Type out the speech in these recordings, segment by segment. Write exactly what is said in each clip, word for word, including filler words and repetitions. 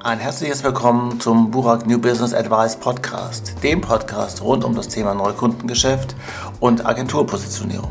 Ein herzliches Willkommen zum Burak New Business Advice Podcast, dem Podcast rund um das Thema Neukundengeschäft und Agenturpositionierung.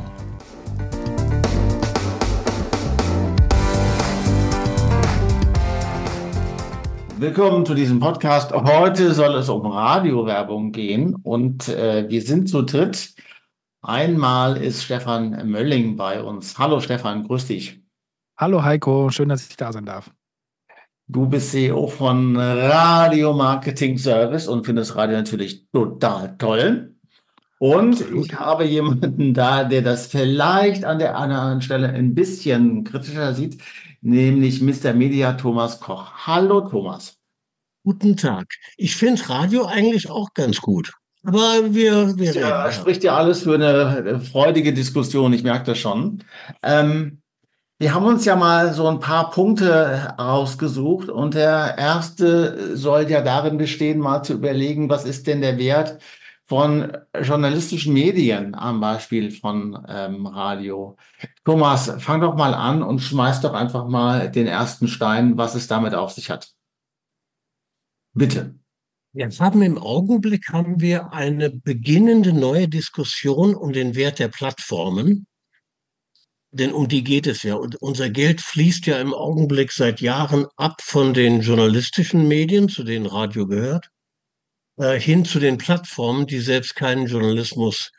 Willkommen zu diesem Podcast. Heute soll es um Radiowerbung gehen und äh, wir sind zu dritt. Einmal ist Stefan Mölling bei uns. Hallo Stefan, grüß dich. Hallo Heiko, schön, dass ich da sein darf. Du bist C E O von Radio Marketing Service und findest Radio natürlich total toll. Und Absolut. Ich habe jemanden da, der das vielleicht an der anderen Stelle ein bisschen kritischer sieht, nämlich Mister Media Thomas Koch. Hallo Thomas. Guten Tag. Ich finde Radio eigentlich auch ganz gut. Aber wir, wir reden. Ja, spricht ja alles für eine freudige Diskussion, ich merke das schon. Ähm, wir haben uns ja mal so ein paar Punkte rausgesucht und der erste soll ja darin bestehen, mal zu überlegen, was ist denn der Wert von journalistischen Medien am Beispiel von ähm, Radio. Thomas, fang doch mal an und schmeiß doch einfach mal den ersten Stein, was es damit auf sich hat. Bitte. Wir haben im Augenblick haben wir eine beginnende neue Diskussion um den Wert der Plattformen. Denn um die geht es ja. Und unser Geld fließt ja im Augenblick seit Jahren ab von den journalistischen Medien, zu denen Radio gehört, äh, hin zu den Plattformen, die selbst keinen Journalismus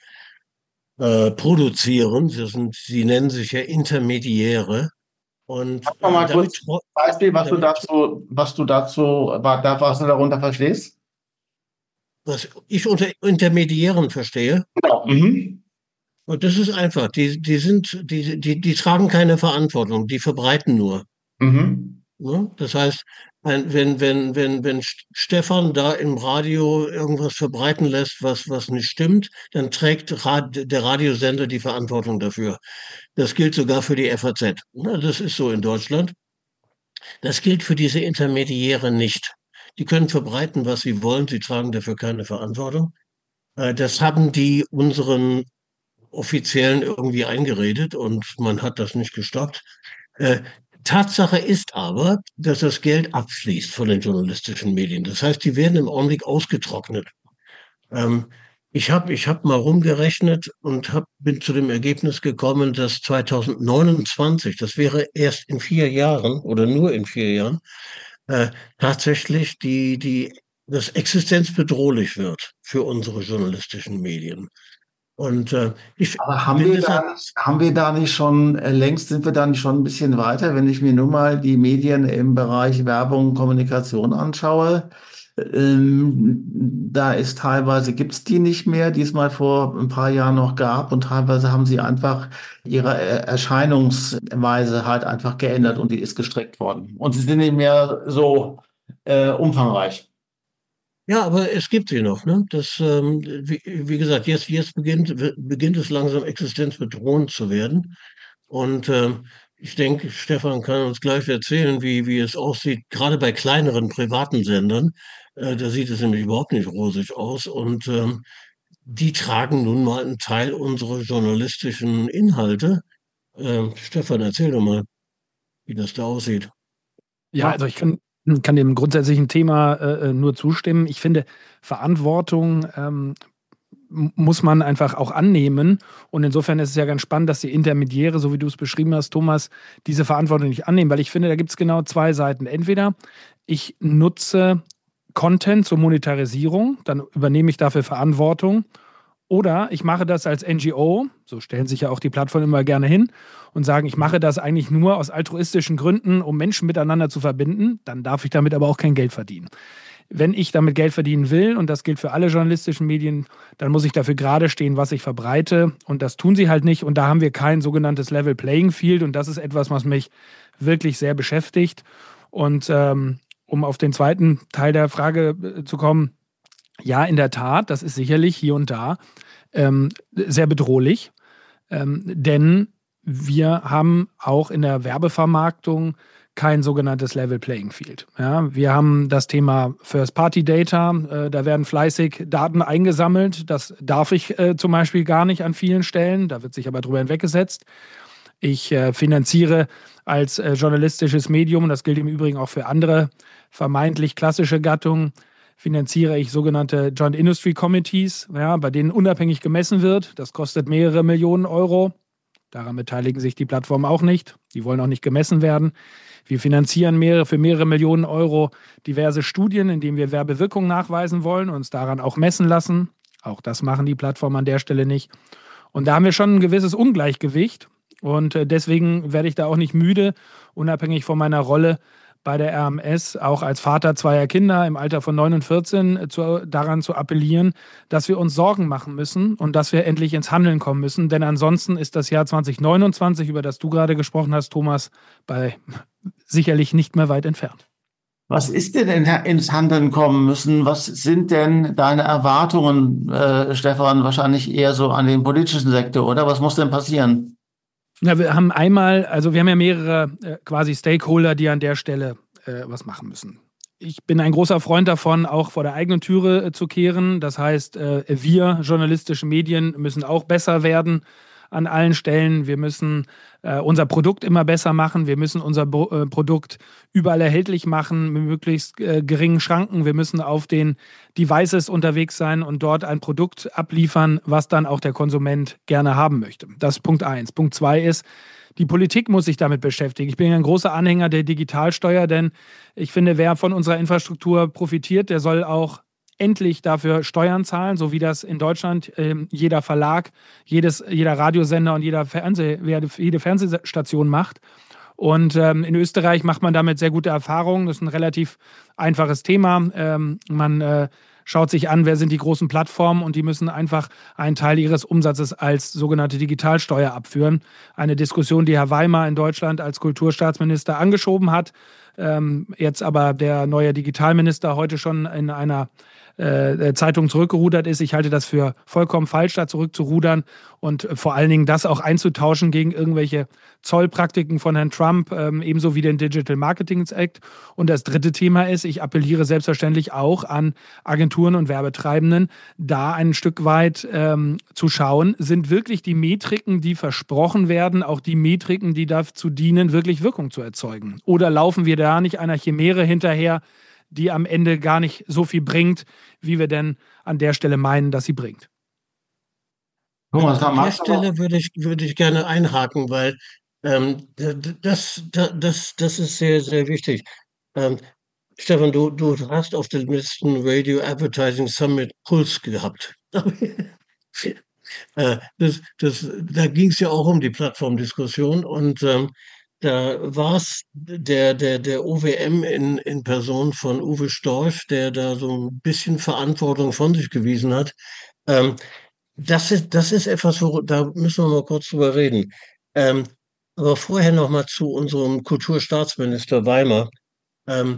äh, produzieren. Sie sind, sie nennen sich ja Intermediäre. Und Sag mal äh, kurz damit, Beispiel, was du damit, dazu, was du dazu, was du darunter verstehst. was ich unter Intermediären verstehe. Genau. Mhm. Und das ist einfach, die, die sind, die, die, die tragen keine Verantwortung, die verbreiten nur. Mhm. Ne? Das heißt, ein, wenn, wenn, wenn, wenn Stefan da im Radio irgendwas verbreiten lässt, was, was nicht stimmt, dann trägt Rad, der Radiosender die Verantwortung dafür. Das gilt sogar für die F A Z. Ne? Das ist so in Deutschland. Das gilt für diese Intermediäre nicht. Die können verbreiten, was sie wollen, sie tragen dafür keine Verantwortung. Äh, Das haben die unseren Offiziellen irgendwie eingeredet und man hat das nicht gestoppt. Äh, Tatsache ist aber, dass das Geld abfließt von den journalistischen Medien. Das heißt, die werden im Augenblick ausgetrocknet. Ähm, ich habe ich hab mal rumgerechnet und hab, bin zu dem Ergebnis gekommen, dass zweitausendneunundzwanzig, das wäre erst in vier Jahren oder nur in vier Jahren, äh, tatsächlich die, die, das existenzbedrohlich wird für unsere journalistischen Medien. Und äh, ich Aber haben bin wir deshalb, da nicht, haben wir da nicht schon, äh, längst sind wir da nicht schon ein bisschen weiter, wenn ich mir nur mal die Medien im Bereich Werbung und Kommunikation anschaue. Ähm, da ist teilweise, gibt es die nicht mehr, die es mal vor ein paar Jahren noch gab und teilweise haben sie einfach ihre äh, Erscheinungsweise halt einfach geändert und die ist gestreckt worden. Und sie sind nicht mehr so äh, umfangreich. ja, aber es gibt sie noch, ne? Das, ähm, wie, wie gesagt, jetzt, jetzt beginnt, beginnt es langsam existenzbedrohend zu werden. Und ähm, ich denke, Stefan kann uns gleich erzählen, wie, wie es aussieht, gerade bei kleineren privaten Sendern. Äh, da sieht es nämlich überhaupt nicht rosig aus. Und ähm, die tragen nun mal einen Teil unserer journalistischen Inhalte. Ähm, Stefan, erzähl doch mal, wie das da aussieht. Ja, also ich kann, kann dem grundsätzlichen Thema äh, nur zustimmen. Ich finde, Verantwortung ähm, m- muss man einfach auch annehmen. Und insofern ist es ja ganz spannend, dass die Intermediäre, so wie du es beschrieben hast, Thomas, diese Verantwortung nicht annehmen. Weil ich finde, da gibt es genau zwei Seiten. Entweder ich nutze Content zur Monetarisierung, dann übernehme ich dafür Verantwortung. Oder ich mache das als N G O, so stellen sich ja auch die Plattformen immer gerne hin und sagen, ich mache das eigentlich nur aus altruistischen Gründen, um Menschen miteinander zu verbinden, dann darf ich damit aber auch kein Geld verdienen. Wenn ich damit Geld verdienen will, und das gilt für alle journalistischen Medien, dann muss ich dafür gerade stehen, was ich verbreite. Und das tun sie halt nicht. Und da haben wir kein sogenanntes Level Playing Field. Und das ist etwas, was mich wirklich sehr beschäftigt. Und ähm, um auf den zweiten Teil der Frage äh, zu kommen, ja, in der Tat, das ist sicherlich hier und da ähm, sehr bedrohlich, ähm, denn wir haben auch in der Werbevermarktung kein sogenanntes Level Playing Field. Ja, wir haben das Thema First-Party-Data, äh, da werden fleißig Daten eingesammelt, das darf ich äh, zum Beispiel gar nicht an vielen Stellen, da wird sich aber drüber hinweggesetzt. Ich äh, finanziere als äh, journalistisches Medium, und das gilt im Übrigen auch für andere vermeintlich klassische Gattungen, finanziere ich sogenannte Joint Industry Committees, ja, bei denen unabhängig gemessen wird. Das kostet mehrere Millionen Euro. Daran beteiligen sich die Plattformen auch nicht. Die wollen auch nicht gemessen werden. Wir finanzieren mehrere, für mehrere Millionen Euro diverse Studien, in denen wir Werbewirkung nachweisen wollen, uns daran auch messen lassen. Auch das machen die Plattformen an der Stelle nicht. Und da haben wir schon ein gewisses Ungleichgewicht. Und deswegen werde ich da auch nicht müde, unabhängig von meiner Rolle bei der R M S, auch als Vater zweier Kinder im Alter von neun und vierzehn, zu, daran zu appellieren, dass wir uns Sorgen machen müssen und dass wir endlich ins Handeln kommen müssen. Denn ansonsten ist das Jahr zwanzig neunundzwanzig, über das du gerade gesprochen hast, Thomas, bei sicherlich nicht mehr weit entfernt. Was ist denn in, ins Handeln kommen müssen? Was sind denn deine Erwartungen, äh, Stefan, wahrscheinlich eher so an den politischen Sektor, oder? Was muss denn passieren? Ja, wir haben einmal, also wir haben ja mehrere äh, quasi Stakeholder, die an der Stelle äh, was machen müssen. Ich bin ein großer Freund davon, auch vor der eigenen Türe äh, zu kehren. Das heißt, äh, wir journalistische Medien müssen auch besser werden an allen Stellen. Wir müssen äh, unser Produkt immer besser machen. Wir müssen unser Bo äh, Produkt überall erhältlich machen, mit möglichst äh, geringen Schranken. Wir müssen auf den Devices unterwegs sein und dort ein Produkt abliefern, was dann auch der Konsument gerne haben möchte. Das ist Punkt eins. Punkt zwei ist, die Politik muss sich damit beschäftigen. Ich bin ein großer Anhänger der Digitalsteuer, denn ich finde, wer von unserer Infrastruktur profitiert, der soll auch endlich dafür Steuern zahlen, so wie das in Deutschland äh, jeder Verlag, jedes, jeder Radiosender und jeder Fernseh, jede Fernsehstation macht. Und ähm, in Österreich macht man damit sehr gute Erfahrungen. Das ist ein relativ einfaches Thema. Ähm, man äh, schaut sich an, wer sind die großen Plattformen, und die müssen einfach einen Teil ihres Umsatzes als sogenannte Digitalsteuer abführen. Eine Diskussion, die Herr Weimar in Deutschland als Kulturstaatsminister angeschoben hat. Ähm, jetzt aber der neue Digitalminister heute schon in einer äh, Zeitung zurückgerudert ist. Ich halte das für vollkommen falsch, da zurückzurudern und vor allen Dingen das auch einzutauschen gegen irgendwelche Zollpraktiken von Herrn Trump, ähm, ebenso wie den Digital Marketing Act. Und das dritte Thema ist, ich appelliere selbstverständlich auch an Agenturen und Werbetreibenden, da ein Stück weit ähm, zu schauen, sind wirklich die Metriken, die versprochen werden, auch die Metriken, die dazu dienen, wirklich Wirkung zu erzeugen? Oder laufen wir da nicht einer Chimäre hinterher, die am Ende gar nicht so viel bringt, wie wir denn an der Stelle meinen, dass sie bringt? Thomas, an der Stelle würde ich, würde ich gerne einhaken, weil ähm, das, das, das ist sehr, sehr wichtig. Ähm, Stefan, du, du hast auf dem letzten Radio Advertising Summit Puls gehabt. äh, das, das, da ging es ja auch um die Plattformdiskussion, und ähm, da war es der, der, der O W M in, in Person von Uwe Storch, der da so ein bisschen Verantwortung von sich gewiesen hat. Ähm, das ist, das ist etwas, wo, da müssen wir mal kurz drüber reden. Ähm, aber vorher noch mal zu unserem Kulturstaatsminister Weimar. Ähm,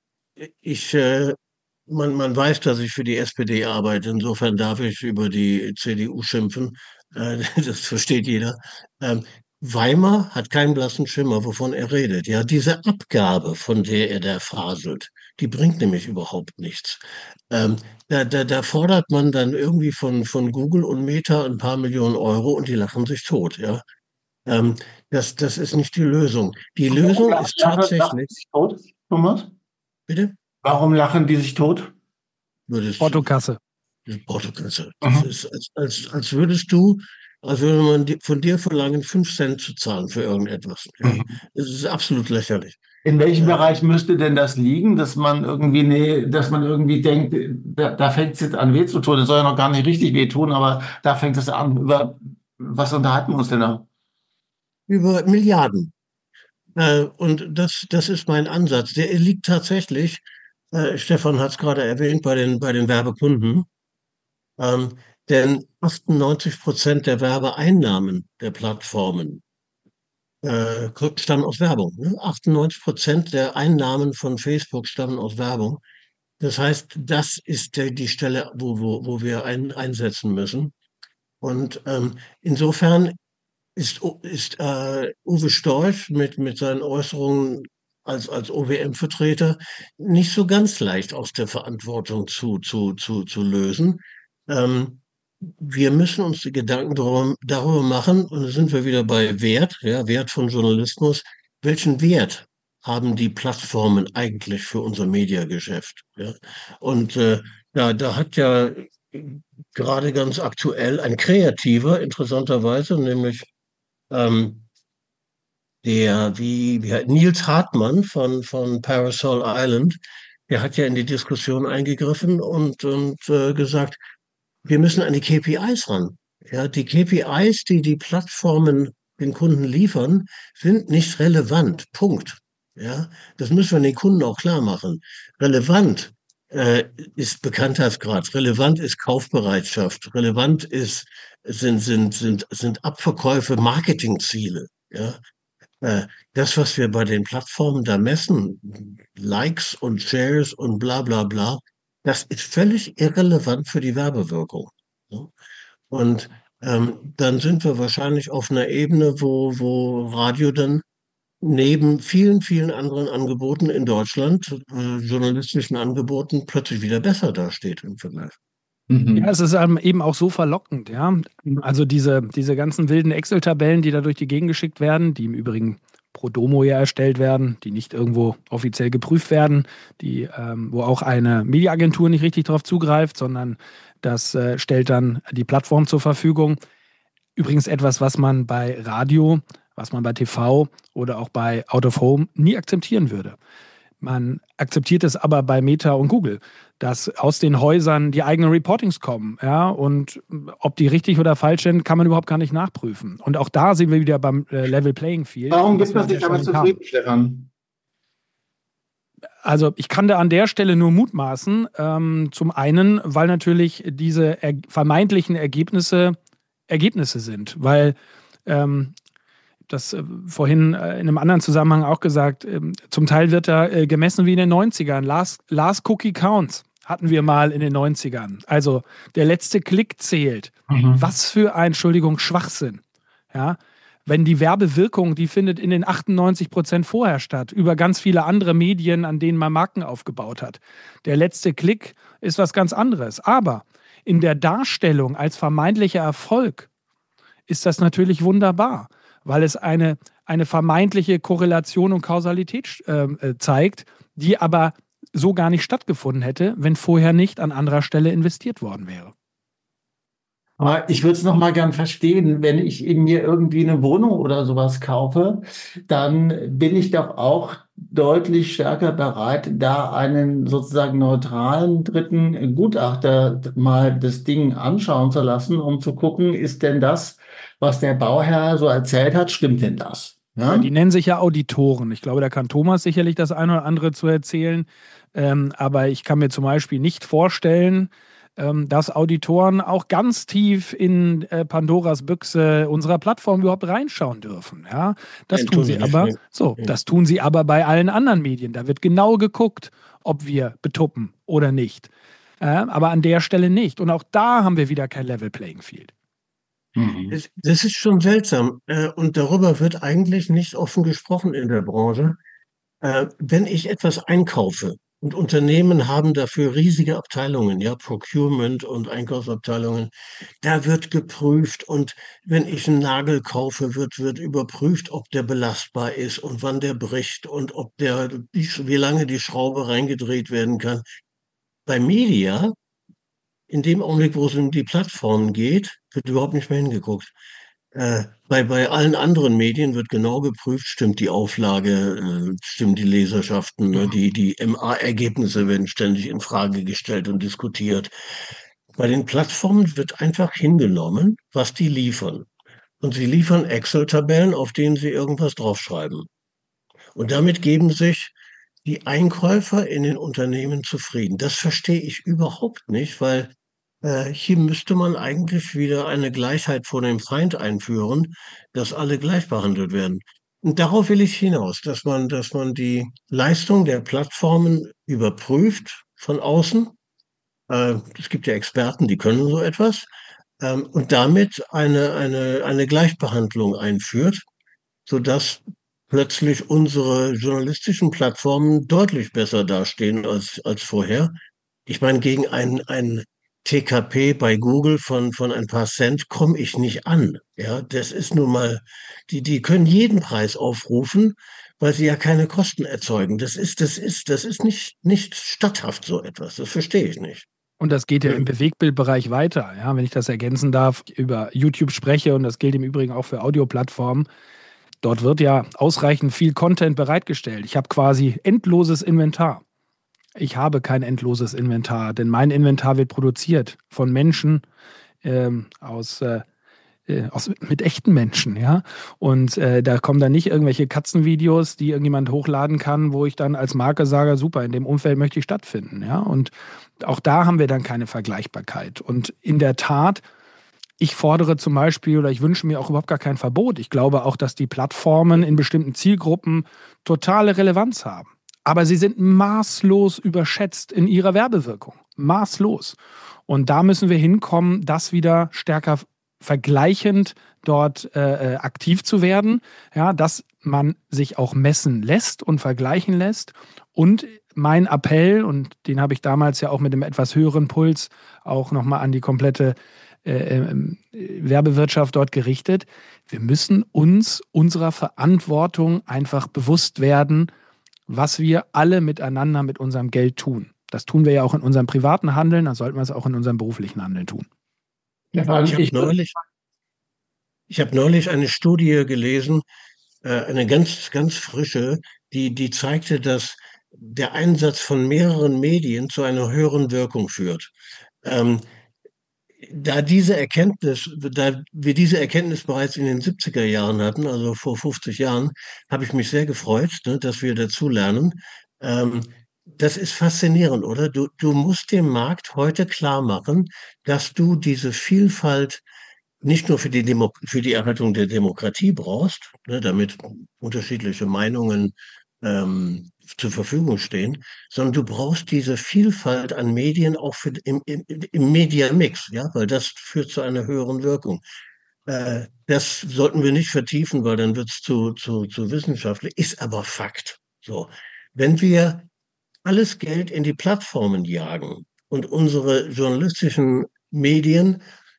ich, äh, man, man weiß, dass ich für die S P D arbeite. Insofern darf ich über die C D U schimpfen. Äh, das versteht jeder. Ähm, Weimar hat keinen blassen Schimmer, wovon er redet. Ja, diese Abgabe, von der er da faselt, die bringt nämlich überhaupt nichts. Ähm, da, da, da fordert man dann irgendwie von, von Google und Meta ein paar Millionen Euro, und die lachen sich tot. Ja, ähm, das, das ist nicht die Lösung. Die Lösung ist tatsächlich. Tot, Thomas? Bitte? Warum lachen die sich tot? Portokasse. Portokasse. Das mhm. ist, als, als, als würdest du, als würde man die, von dir verlangen, fünf Cent zu zahlen für irgendetwas. Ja? Mhm. Das ist absolut lächerlich. In welchem ja. Bereich müsste denn das liegen, dass man irgendwie, nee, dass man irgendwie denkt, da, da fängt es jetzt an, weh zu tun. Das soll ja noch gar nicht richtig wehtun, aber da fängt es an. Über was unterhalten wir uns denn da? Über Milliarden. Äh, und das, das ist mein Ansatz. Der liegt tatsächlich, äh, Stefan hat es gerade erwähnt, bei den, bei den Werbekunden. Ähm, denn achtundneunzig Prozent der Werbeeinnahmen der Plattformen äh, stammen aus Werbung. Ne? achtundneunzig Prozent der Einnahmen von Facebook stammen aus Werbung. Das heißt, das ist der, die Stelle, wo, wo, wo wir ein, einsetzen müssen. Und ähm, insofern ist, ist äh, Uwe Storch mit, mit seinen Äußerungen als, als O W M-Vertreter nicht so ganz leicht aus der Verantwortung zu, zu, zu, zu lösen. Ähm, wir müssen uns die Gedanken darüber, darüber machen, und da sind wir wieder bei Wert, ja, Wert von Journalismus. Welchen Wert haben die Plattformen eigentlich für unser Mediageschäft? Ja? Und äh, ja, da hat ja gerade ganz aktuell ein Kreativer, interessanterweise, nämlich ähm, der, wie, wie heißt- Nils Hartmann von, von Parasol Island, der hat ja in die Diskussion eingegriffen und, und äh, gesagt, wir müssen an die K P Is ran. Ja, die K P Is, die die Plattformen den Kunden liefern, sind nicht relevant. Punkt. Ja, das müssen wir den Kunden auch klar machen. Relevant äh, ist Bekanntheitsgrad. Relevant ist Kaufbereitschaft. Relevant ist, sind, sind, sind, sind Abverkäufe, Marketingziele. Ja, äh, das, was wir bei den Plattformen da messen, Likes und Shares und bla bla bla, das ist völlig irrelevant für die Werbewirkung. Ne? Und ähm, dann sind wir wahrscheinlich auf einer Ebene, wo, wo Radio dann neben vielen, vielen anderen Angeboten in Deutschland, äh, journalistischen Angeboten, plötzlich wieder besser dasteht im Vergleich. Ja, Mhm. es ist ähm, eben auch so verlockend, ja. Also diese, diese ganzen wilden Excel-Tabellen, die da durch die Gegend geschickt werden, die im Übrigen pro Domo ja erstellt werden, die nicht irgendwo offiziell geprüft werden, die, ähm, wo auch eine Mediaagentur nicht richtig drauf zugreift, sondern das äh, stellt dann die Plattform zur Verfügung. Übrigens etwas, was man bei Radio, was man bei T V oder auch bei Out of Home nie akzeptieren würde. Man akzeptiert es aber bei Meta und Google, dass aus den Häusern die eigenen Reportings kommen. Ja, und ob die richtig oder falsch sind, kann man überhaupt gar nicht nachprüfen. Und auch da sind wir wieder beim äh, Level Playing Field. Warum was gibt wir man an sich der damit Stelle haben. zufrieden, Stefan? Also ich kann da an der Stelle nur mutmaßen. Ähm, zum einen, weil natürlich diese er vermeintlichen Ergebnisse Ergebnisse sind. Weil ähm, das äh, vorhin äh, in einem anderen Zusammenhang auch gesagt, ähm, zum Teil wird da äh, gemessen wie in den neunzigern. Last, last Cookie counts hatten wir mal in den neunzigern. Also der letzte Klick zählt. Mhm. Was für ein, Entschuldigung, Schwachsinn. Ja? Wenn die Werbewirkung, die findet in den achtundneunzig Prozent vorher statt, über ganz viele andere Medien, an denen man Marken aufgebaut hat. Der letzte Klick ist was ganz anderes. Aber in der Darstellung als vermeintlicher Erfolg ist das natürlich wunderbar, weil es eine, eine vermeintliche Korrelation und Kausalität äh, zeigt, die aber so gar nicht stattgefunden hätte, wenn vorher nicht an anderer Stelle investiert worden wäre. Aber ich würde es noch mal gern verstehen, wenn ich in mir irgendwie eine Wohnung oder sowas kaufe, dann bin ich doch auch deutlich stärker bereit, da einen sozusagen neutralen dritten Gutachter mal das Ding anschauen zu lassen, um zu gucken, ist denn das, was der Bauherr so erzählt hat, stimmt denn das? Ja, Ja? die nennen sich ja Auditoren. Ich glaube, da kann Thomas sicherlich das eine oder andere zu erzählen. Ähm, aber ich kann mir zum Beispiel nicht vorstellen, ähm, dass Auditoren auch ganz tief in äh, Pandoras Büchse unserer Plattform überhaupt reinschauen dürfen. Ja, das Nein, tun tun sie sie nicht. aber. Nee. So, Nee. das tun sie aber bei allen anderen Medien. Da wird genau geguckt, ob wir betuppen oder nicht. Äh, aber an der Stelle nicht. Und auch da haben wir wieder kein Level Playing Field. Mhm. Das, das ist schon seltsam. Äh, und darüber wird eigentlich nicht offen gesprochen in der Branche. Äh, wenn ich etwas einkaufe, und Unternehmen haben dafür riesige Abteilungen, ja, Procurement und Einkaufsabteilungen, da wird geprüft, und wenn ich einen Nagel kaufe, wird, wird überprüft, ob der belastbar ist und wann der bricht und ob der, wie, wie lange die Schraube reingedreht werden kann. Bei Media, in dem Augenblick, wo es um die Plattformen geht, wird überhaupt nicht mehr hingeguckt. Äh, bei, bei allen anderen Medien wird genau geprüft, stimmt die Auflage, äh, stimmen die Leserschaften, ne? Die, die M A-Ergebnisse werden ständig in Frage gestellt und diskutiert. Bei den Plattformen wird einfach hingenommen, was die liefern. Und sie liefern Excel-Tabellen, auf denen sie irgendwas draufschreiben. Und damit geben sich die Einkäufer in den Unternehmen zufrieden. Das verstehe ich überhaupt nicht, weil äh, hier müsste man eigentlich wieder eine Gleichheit vor dem Feind einführen, dass alle gleich behandelt werden. Und darauf will ich hinaus, dass man, dass man die Leistung der Plattformen überprüft von außen. Äh, es gibt ja Experten, die können so etwas. Ähm, und damit eine, eine, eine Gleichbehandlung einführt, sodass plötzlich unsere journalistischen Plattformen deutlich besser dastehen als, als vorher. Ich meine, gegen ein, ein T K P bei Google von, von ein paar Cent komme ich nicht an. Ja, das ist nun mal, die, die können jeden Preis aufrufen, weil sie ja keine Kosten erzeugen. Das ist, das ist, das ist nicht, nicht statthaft, so etwas. Das verstehe ich nicht. Und das geht ja Ja. im Bewegtbildbereich weiter. Ja, wenn ich das ergänzen darf, über YouTube spreche, und das gilt im Übrigen auch für Audioplattformen, dort wird ja ausreichend viel Content bereitgestellt. Ich habe quasi endloses Inventar. Ich habe kein endloses Inventar, denn mein Inventar wird produziert von Menschen ähm, aus, äh, äh, aus mit echten Menschen, ja. Und äh, da kommen dann nicht irgendwelche Katzenvideos, die irgendjemand hochladen kann, wo ich dann als Marke sage, super, in dem Umfeld möchte ich stattfinden, ja. Und auch da haben wir dann keine Vergleichbarkeit. Und in der Tat, ich fordere zum Beispiel oder ich wünsche mir auch überhaupt gar kein Verbot. Ich glaube auch, dass die Plattformen in bestimmten Zielgruppen totale Relevanz haben. Aber sie sind maßlos überschätzt in ihrer Werbewirkung. Maßlos. Und da müssen wir hinkommen, das wieder stärker vergleichend dort äh, aktiv zu werden. Ja, dass man sich auch messen lässt und vergleichen lässt. Und mein Appell, und den habe ich damals ja auch mit einem etwas höheren Puls auch nochmal an die komplette äh, äh, Werbewirtschaft dort gerichtet, wir müssen uns unserer Verantwortung einfach bewusst werden, was wir alle miteinander mit unserem Geld tun. Das tun wir ja auch in unserem privaten Handeln, dann sollten wir es auch in unserem beruflichen Handeln tun. Ja, Ich habe ich, neulich, ich hab neulich eine Studie gelesen, äh, eine ganz, ganz frische, die, die zeigte, dass der Einsatz von mehreren Medien zu einer höheren Wirkung führt. Ähm, Da diese Erkenntnis, da wir diese Erkenntnis bereits in den siebziger Jahren hatten, also vor fünfzig Jahren, habe ich mich sehr gefreut, ne, dass wir dazulernen. Ähm, das ist faszinierend, oder? Du, du musst dem Markt heute klar machen, dass du diese Vielfalt nicht nur für die Demo für die Erhaltung der Demokratie brauchst, ne, damit unterschiedliche Meinungen ähm, zur Verfügung stehen, sondern du brauchst diese Vielfalt an Medien auch für, im, im, im Media-Mix, ja, weil das führt zu einer höheren Wirkung. Äh, das sollten wir nicht vertiefen, weil dann wird es zu, zu, zu wissenschaftlich, ist aber Fakt. So. Wenn wir alles Geld in die Plattformen jagen und unsere journalistischen Medien,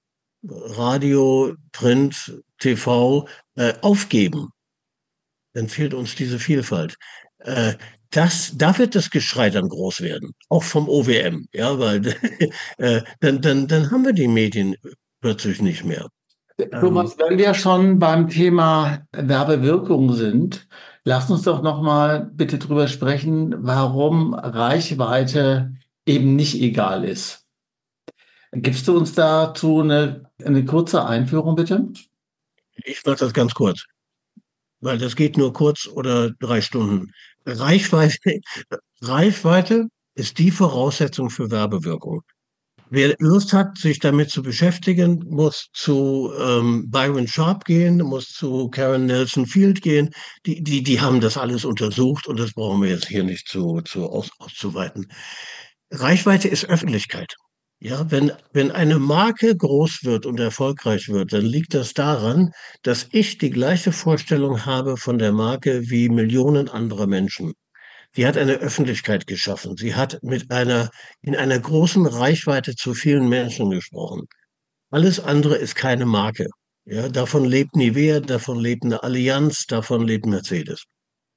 Radio, Print, T V, äh, aufgeben, dann fehlt uns diese Vielfalt. Äh, das, da wird das Geschrei dann groß werden, auch vom O W M, ja, weil äh, dann, dann, dann haben wir die Medien plötzlich nicht mehr. Ähm, Thomas, wenn wir schon beim Thema Werbewirkung sind, lass uns doch noch mal bitte drüber sprechen, warum Reichweite eben nicht egal ist. Gibst du uns dazu eine, eine kurze Einführung, bitte? Ich mache das ganz kurz, weil das geht nur kurz oder drei Stunden. Reichweite, Reichweite ist die Voraussetzung für Werbewirkung. Wer Lust hat, sich damit zu beschäftigen, muss zu ähm, Byron Sharp gehen, muss zu Karen Nelson Field gehen. Die, die, die haben das alles untersucht und das brauchen wir jetzt hier nicht zu, zu aus, auszuweiten. Reichweite ist Öffentlichkeit. Ja, wenn, wenn eine Marke groß wird und erfolgreich wird, dann liegt das daran, dass ich die gleiche Vorstellung habe von der Marke wie Millionen anderer Menschen. Sie hat eine Öffentlichkeit geschaffen. Sie hat mit einer, in einer großen Reichweite zu vielen Menschen gesprochen. Alles andere ist keine Marke. Ja, davon lebt Nivea, davon lebt eine Allianz, davon lebt Mercedes.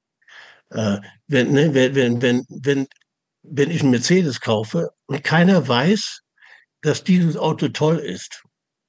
Äh, wenn, ne, wenn, wenn, wenn, wenn, wenn ich einen Mercedes kaufe und keiner weiß, dass dieses Auto toll ist,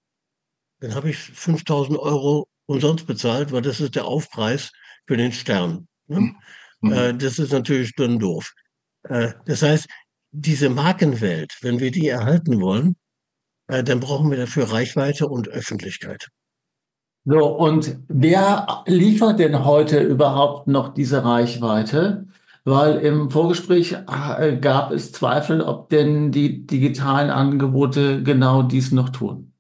dann habe ich fünftausend Euro umsonst bezahlt, weil das ist der Aufpreis für den Stern. Ne? Mhm. Äh, das ist natürlich dann doof. Äh, das heißt, diese Markenwelt, wenn wir die erhalten wollen, äh, dann brauchen wir dafür Reichweite und Öffentlichkeit. So, und wer liefert denn heute überhaupt noch diese Reichweite? Weil im Vorgespräch äh, gab es Zweifel, ob denn die digitalen Angebote genau dies noch tun.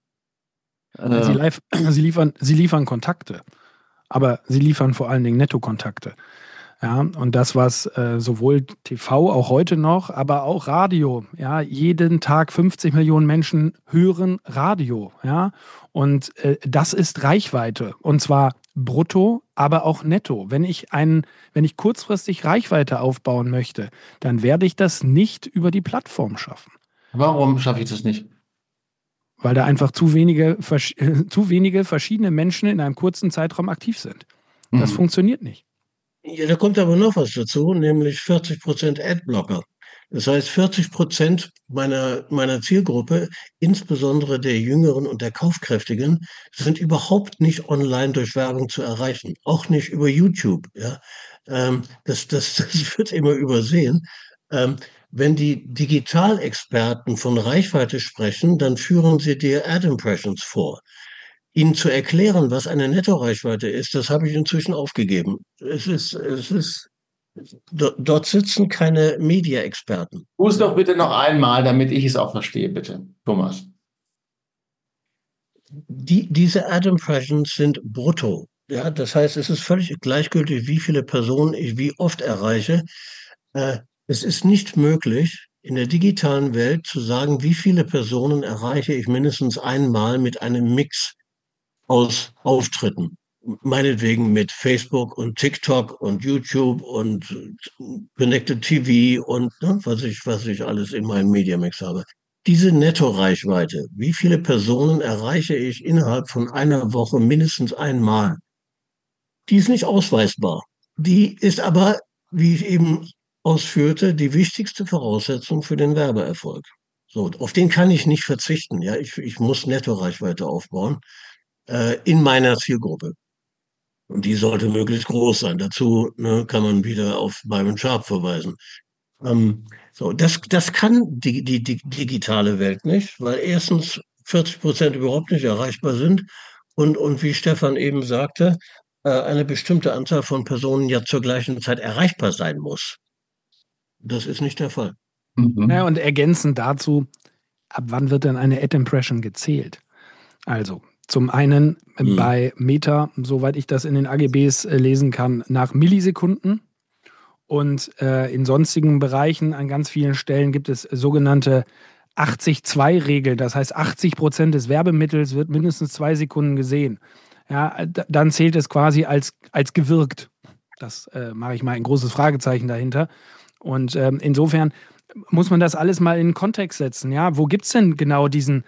Sie, Äh, live, sie, liefern, sie liefern Kontakte, aber sie liefern vor allen Dingen Nettokontakte. Ja, und das, was äh, sowohl T V, auch heute noch, aber auch Radio, ja, jeden Tag fünfzig Millionen Menschen hören Radio, ja, und äh, das ist Reichweite, und zwar brutto, aber auch netto. Wenn ich einen, wenn ich kurzfristig Reichweite aufbauen möchte, dann werde ich das nicht über die Plattform schaffen. warum schaffe ich das nicht? weil da einfach zu wenige, zu wenige verschiedene Menschen in einem kurzen Zeitraum aktiv sind. Das mhm. funktioniert nicht. Ja, da kommt aber noch was dazu, nämlich vierzig Prozent Adblocker. Das heißt, vierzig Prozent meiner, meiner Zielgruppe, insbesondere der Jüngeren und der Kaufkräftigen, sind überhaupt nicht online durch Werbung zu erreichen. Auch nicht über YouTube. Ja? Ähm, das, das, das wird immer übersehen. Ähm, wenn die Digitalexperten von Reichweite sprechen, dann führen sie dir Ad-Impressions vor. Ihnen zu erklären, was eine Nettoreichweite ist, das habe ich inzwischen aufgegeben. Es ist, es ist, dort sitzen keine Media-Experten. Tu es doch bitte noch einmal, damit ich es auch verstehe, bitte, Thomas. Die, diese Ad-Impressions sind brutto. Ja, das heißt, es ist völlig gleichgültig, wie viele Personen ich wie oft erreiche. Äh, es ist nicht möglich, in der digitalen Welt zu sagen, wie viele Personen erreiche ich mindestens einmal mit einem Mix aus Auftritten. Meinetwegen mit Facebook und TikTok und YouTube und Connected T V und ne, was ich, was ich alles in meinem Mediamix habe. Diese Nettoreichweite, wie viele Personen erreiche ich innerhalb von einer Woche mindestens einmal? Die ist nicht ausweisbar. Die ist aber, wie ich eben ausführte, die wichtigste Voraussetzung für den Werbeerfolg. So, auf den kann ich nicht verzichten. Ja, ich, ich muss Nettoreichweite aufbauen in meiner Zielgruppe. Und die sollte möglichst groß sein. Dazu ne, kann man wieder auf Byron Sharp verweisen. Ähm, so, das, das kann die, die, die digitale Welt nicht, weil erstens vierzig Prozent überhaupt nicht erreichbar sind und, und wie Stefan eben sagte, äh, eine bestimmte Anzahl von Personen ja zur gleichen Zeit erreichbar sein muss. Das ist nicht der Fall. Mhm. Ja, und ergänzend dazu, ab wann wird denn eine Ad-Impression gezählt? Also, zum einen hm. bei Meta, soweit ich das in den A G Bs äh, lesen kann, nach Millisekunden. Und äh, in sonstigen Bereichen an ganz vielen Stellen gibt es sogenannte achtzig zwei Regel. Das heißt, achtzig Prozent des Werbemittels wird mindestens zwei Sekunden gesehen. Ja, d- dann zählt es quasi als, als gewirkt. Das äh, mache ich mal ein großes Fragezeichen dahinter. Und ähm, insofern muss man das alles mal in den Kontext setzen. Ja, wo gibt es denn genau diesen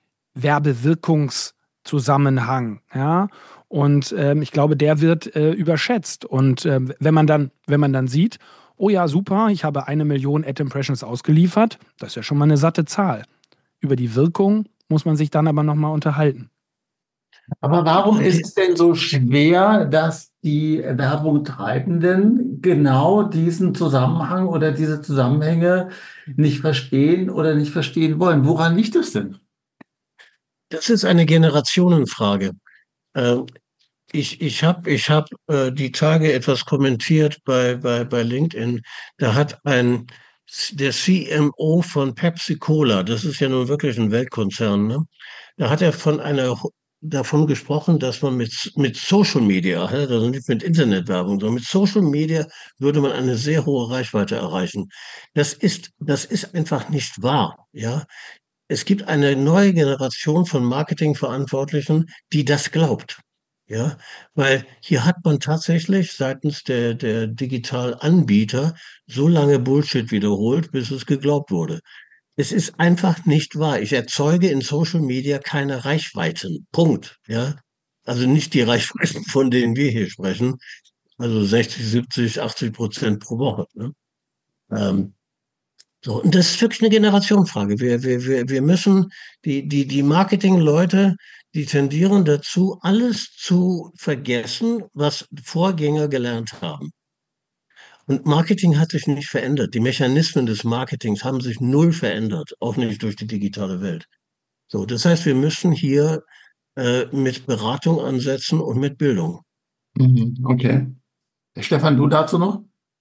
Werbewirkungszusammenhang, ja, und ähm, ich glaube, der wird äh, überschätzt. Und ähm, wenn man dann, wenn man dann sieht, oh ja, super, ich habe eine Million Ad-Impressions ausgeliefert, das ist ja schon mal eine satte Zahl. Über die Wirkung muss man sich dann aber nochmal unterhalten. Aber warum ist es denn so schwer, dass die Werbungtreibenden genau diesen Zusammenhang oder diese Zusammenhänge nicht verstehen oder nicht verstehen wollen? Woran liegt das denn? Das ist eine Generationenfrage. Äh, ich ich habe ich hab, äh, die Tage etwas kommentiert bei, bei, bei LinkedIn. Da hat ein der C M O von Pepsi Cola, das ist ja nun wirklich ein Weltkonzern, ne? Da hat er von einer davon gesprochen, dass man mit, mit Social Media, also nicht mit Internetwerbung, sondern mit Social Media würde man eine sehr hohe Reichweite erreichen. Das ist, das ist einfach nicht wahr, ja. Es gibt eine neue Generation von Marketingverantwortlichen, die das glaubt. Ja, weil hier hat man tatsächlich seitens der, der Digitalanbieter so lange Bullshit wiederholt, bis es geglaubt wurde. Es ist einfach nicht wahr. Ich erzeuge in Social Media keine Reichweiten. Punkt. Ja, also nicht die Reichweiten, von denen wir hier sprechen. Also sechzig, siebzig, achtzig Prozent pro Woche. Ne? Ähm, So, und das ist wirklich eine Generationenfrage. Wir, wir, wir, wir müssen, die, die, die Marketingleute, die tendieren dazu, alles zu vergessen, was Vorgänger gelernt haben. Und Marketing hat sich nicht verändert. Die Mechanismen des Marketings haben sich null verändert, auch nicht durch die digitale Welt. So, das heißt, wir müssen hier äh, mit Beratung ansetzen und mit Bildung. Mhm, okay. Stefan, du dazu noch?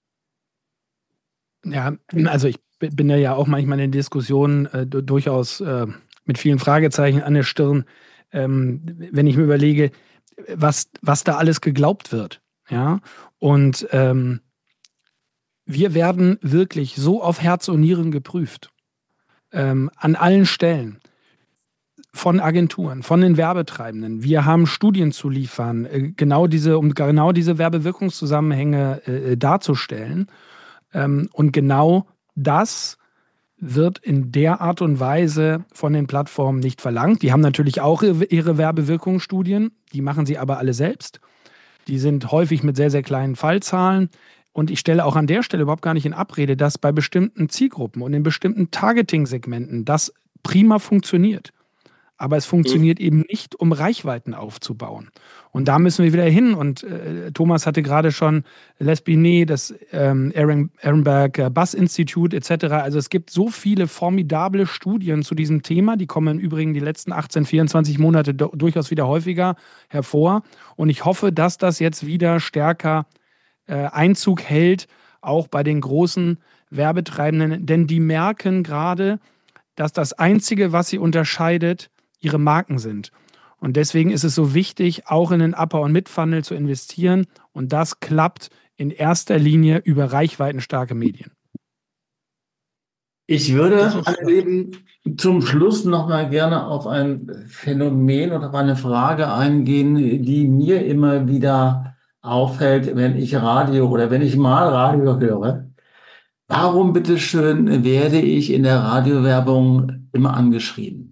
Ja, also ich bin ja auch manchmal in Diskussionen äh, durchaus äh, mit vielen Fragezeichen an der Stirn, ähm, wenn ich mir überlege, was, was da alles geglaubt wird. Ja, und ähm, wir werden wirklich so auf Herz und Nieren geprüft. Ähm, an allen Stellen. Von Agenturen, von den Werbetreibenden. Wir haben Studien zu liefern, äh, genau diese, um genau diese Werbewirkungszusammenhänge äh, darzustellen. Ähm, und genau das wird in der Art und Weise von den Plattformen nicht verlangt. Die haben natürlich auch ihre Werbewirkungsstudien, die machen sie aber alle selbst. Die sind häufig mit sehr, sehr kleinen Fallzahlen. Und ich stelle auch an der Stelle überhaupt gar nicht in Abrede, dass bei bestimmten Zielgruppen und in bestimmten Targeting-Segmenten das prima funktioniert. Aber es funktioniert eben nicht, um Reichweiten aufzubauen. Und da müssen wir wieder hin. Und äh, Thomas hatte gerade schon Les Binet, das ähm, Ehrenberg äh, Bass Institute et cetera. Also es gibt so viele formidable Studien zu diesem Thema. Die kommen im Übrigen die letzten achtzehn, vierundzwanzig Monate do- durchaus wieder häufiger hervor. Und ich hoffe, dass das jetzt wieder stärker äh, Einzug hält, auch bei den großen Werbetreibenden. Denn die merken gerade, dass das Einzige, was sie unterscheidet, ihre Marken sind. Und deswegen ist es so wichtig, auch in den Upper- und Mid-Funnel zu investieren. Und das klappt in erster Linie über reichweitenstarke Medien. Ich würde, meine Lieben, zum Schluss noch mal gerne auf ein Phänomen oder auf eine Frage eingehen, die mir immer wieder auffällt, wenn ich Radio oder wenn ich mal Radio höre. Warum, bitteschön, werde ich in der Radiowerbung immer angeschrieben?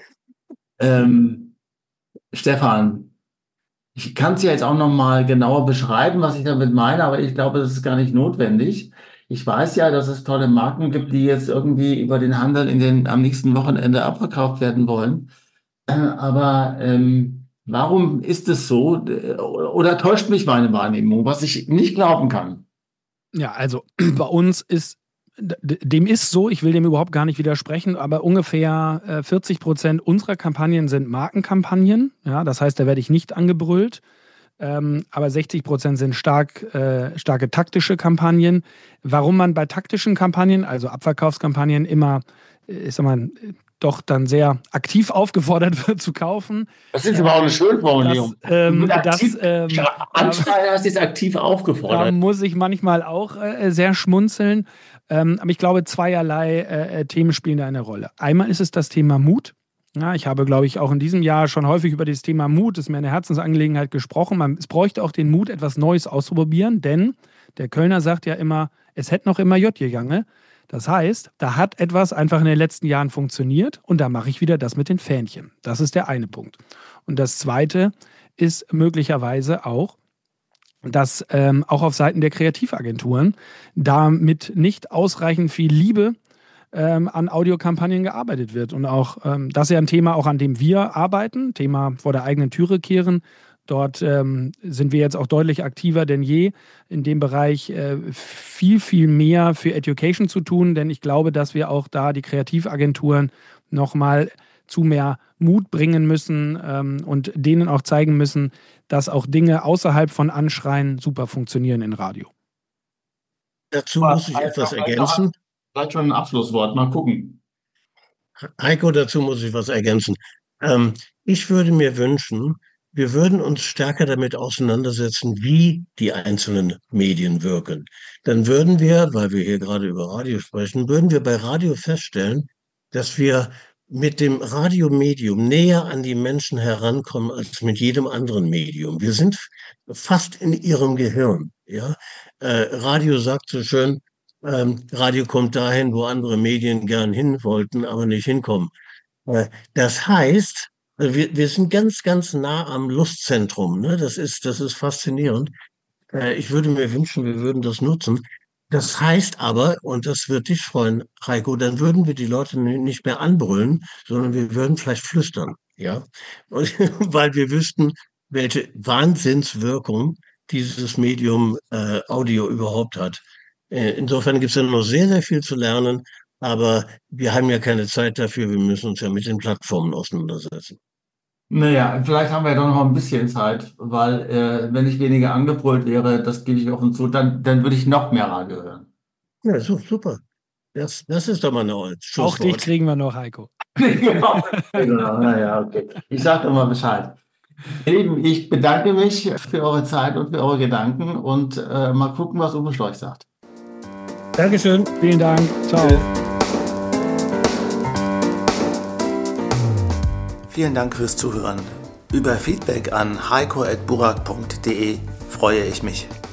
Ähm, Stefan, ich kann es ja jetzt auch noch mal genauer beschreiben, was ich damit meine, aber ich glaube, das ist gar nicht notwendig. Ich weiß ja, dass es tolle Marken gibt, die jetzt irgendwie über den Handel in den, am nächsten Wochenende abverkauft werden wollen. Äh, aber ähm, warum ist es so? Oder täuscht mich meine Wahrnehmung, was ich nicht glauben kann? Ja, also bei uns ist dem ist so, ich will dem überhaupt gar nicht widersprechen, aber ungefähr äh, vierzig Prozent unserer Kampagnen sind Markenkampagnen. Ja, das heißt, da werde ich nicht angebrüllt. Ähm, aber sechzig Prozent sind stark, äh, starke taktische Kampagnen. Warum man bei taktischen Kampagnen, also Abverkaufskampagnen, immer, ich sag mal, doch dann sehr aktiv aufgefordert wird zu kaufen. Das ist aber auch eine Schönformulierung. Das, ähm, das, ähm, Anschreiben heißt jetzt aktiv aufgefordert. Da muss ich manchmal auch äh, sehr schmunzeln. Ähm, aber ich glaube, zweierlei äh, Themen spielen da eine Rolle. Einmal ist es das Thema Mut. Ja, ich habe, glaube ich, auch in diesem Jahr schon häufig über das Thema Mut, das ist mir eine Herzensangelegenheit, gesprochen. Man, es bräuchte auch den Mut, etwas Neues auszuprobieren, denn der Kölner sagt ja immer, es hätte noch immer J gegangen. Das heißt, da hat etwas einfach in den letzten Jahren funktioniert und da mache ich wieder das mit den Fähnchen. Das ist der eine Punkt. Und das zweite ist möglicherweise auch, dass ähm, auch auf Seiten der Kreativagenturen damit nicht ausreichend viel Liebe ähm, an Audiokampagnen gearbeitet wird. Und auch ähm, das ist ja ein Thema, auch an dem wir arbeiten, Thema vor der eigenen Türe kehren. Dort ähm, sind wir jetzt auch deutlich aktiver denn je in dem Bereich äh, viel, viel mehr für Education zu tun, denn ich glaube, dass wir auch da die Kreativagenturen nochmal zu mehr Mut bringen müssen ähm, und denen auch zeigen müssen, dass auch Dinge außerhalb von Anschreien super funktionieren in Radio. Dazu muss ich etwas ergänzen. Vielleicht schon ein Abschlusswort, mal gucken. Heiko, dazu muss ich was ergänzen. Ähm, ich würde mir wünschen, wir würden uns stärker damit auseinandersetzen, wie die einzelnen Medien wirken. Dann würden wir, weil wir hier gerade über Radio sprechen, würden wir bei Radio feststellen, dass wir mit dem Radiomedium näher an die Menschen herankommen als mit jedem anderen Medium. Wir sind fast in ihrem Gehirn. Ja? Äh, Radio sagt so schön, ähm, Radio kommt dahin, wo andere Medien gern hin wollten, aber nicht hinkommen. Äh, das heißt, wir, wir sind ganz, ganz nah am Lustzentrum. Ne? Das ist, das ist faszinierend. Äh, ich würde mir wünschen, wir würden das nutzen. Das heißt aber, und das wird dich freuen, Heiko, dann würden wir die Leute nicht mehr anbrüllen, sondern wir würden vielleicht flüstern, ja, und, weil wir wüssten, welche Wahnsinnswirkung dieses Medium äh, Audio überhaupt hat. Äh, insofern gibt es ja noch sehr, sehr viel zu lernen, aber wir haben ja keine Zeit dafür, wir müssen uns ja mit den Plattformen auseinandersetzen. Naja, vielleicht haben wir ja doch noch ein bisschen Zeit, weil äh, wenn ich weniger angebrüllt wäre, das gebe ich offen zu, dann, dann würde ich noch mehr Radio hören. Ja, so, super. Das, das ist doch mal eine Schlusswort. Auch dich kriegen wir noch, Heiko. Genau. Genau. Naja, okay. Ich sage immer Bescheid. Ihr Lieben, ich bedanke mich für eure Zeit und für eure Gedanken und äh, mal gucken, was Uwe Storch sagt. Dankeschön. Vielen Dank. Ciao. Tschüss. Vielen Dank fürs Zuhören. Über Feedback an heiko at burak punkt de freue ich mich.